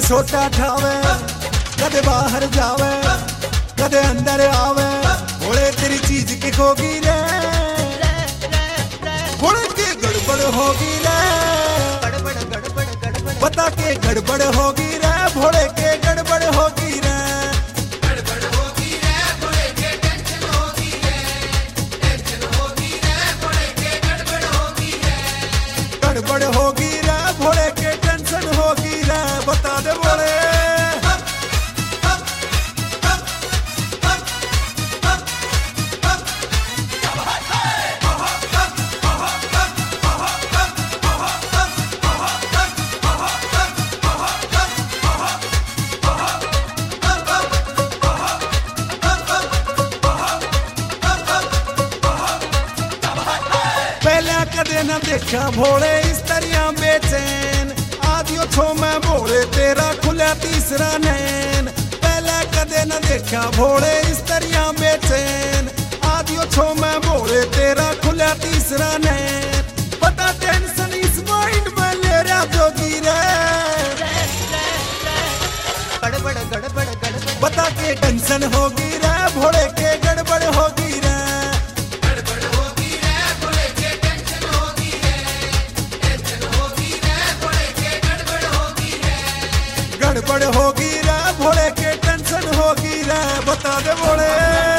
छोटा ठावे कदे बाहर जावे कदे अंदर आवे भोले तेरी चीज की खोगी रे भोले के गड़बड़ होगी रे बता के गड़बड़ होगी रे भोले के गड़बड़ होगी रे गड़बड़ होगी रे भोले के टेंशन होगी रे बता दे भोले पहले कदे न देखा भोले इस तरह बेचैन आदियो छो मैं भोले तेरा खुला तीसरा नैन पहले कदे न देखा भोले इस तरह बेचैन आदियो छो मैं भोले तेरा खुला तीसरा नैन पता टेंशन इस माइंड में ले रहा जोगी रे बता के टेंशन होगी रे भोले के गड़बड़ होगी रे गड़बड़ होगी रे भोले के टेंशन होगी रे बता दे भोले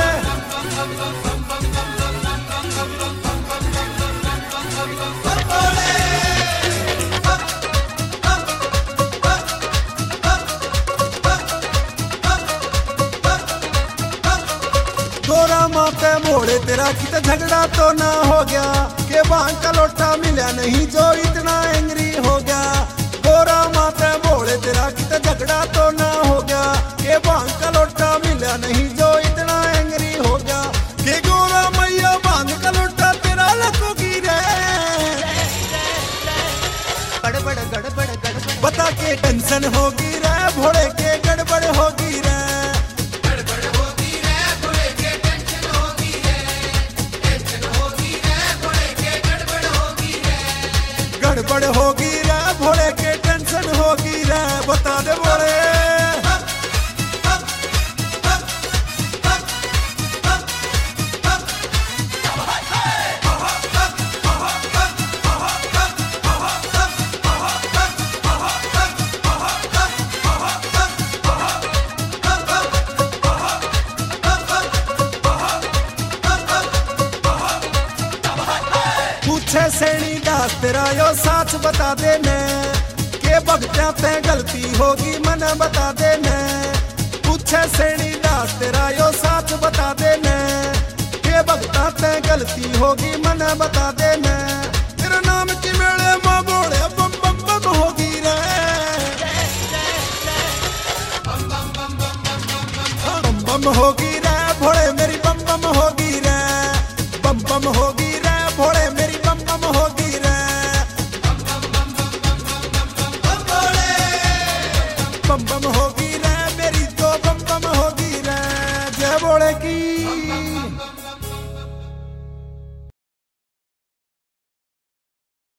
गोरा माते भोले तेरा कितना झगड़ा तो ना हो गया के बांग का लोटा मिला नहीं जो इतना एंग्री हो गया गोरा माते भोले तेरा कितना झगड़ा तो ना हो गया के बांग का लोटा मिला नहीं जो इतना एंग्री हो गया के गोरा मैया बांग का लोटा तेरा लगोगी रे बता के टेंशन होगी रे भोले के गड़बड़ होगी रे गड़बड़ होगी रे भोले के टेंशन होगी रे बता दे भोले पूछे सेनी दास तेरा यो साथ बता देने के भगत्या ते गलती होगी मन बता देने पूछे सेनी दास तेरा यो साथ बता देने के भगता ते गलती होगी मन बता देने